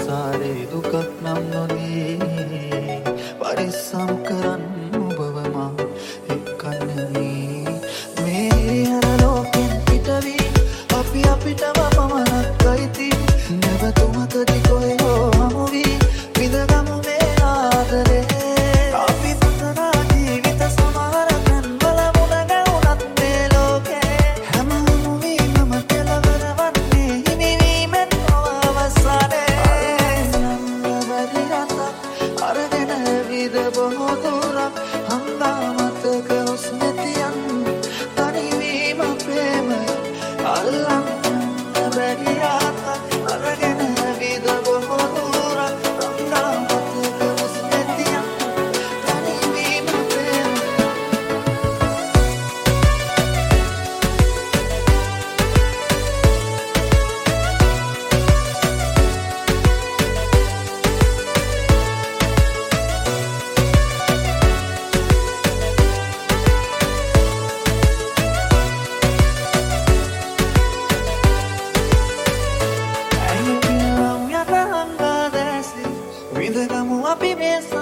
සංසාරේ දුකක් නම් නොදී පරිස්සම් කරන්න ඔබව මා එක්කන්නේ මේ හර ලෝකෙන් පිටවී අපි අපිටම පමණක් අයිති නැවතුමකදී කොහේ හෝ හමු වී විඳගමු මේ ආදරේ අපි පුතනා ජීවිත සමහර තැන්වල මුණ ගැහුණත් මේ ලෝකේ හැම හමුවීමම කෙලවර වන්නේ හිමිවීමෙන් නොව අවසානයේ බැරි රටක් අරගෙන විද බොහෝ දුරක් හංගාමතක උස්මැතියන් තනිවීම ප්‍රේමය අල්ලන්න බැරි රටක් අරගෙන විද බොහෝ දුරක් හංගාමතක උස්මැතියන් තනිවීම ප්‍රේමය විඳගමු අපි මේ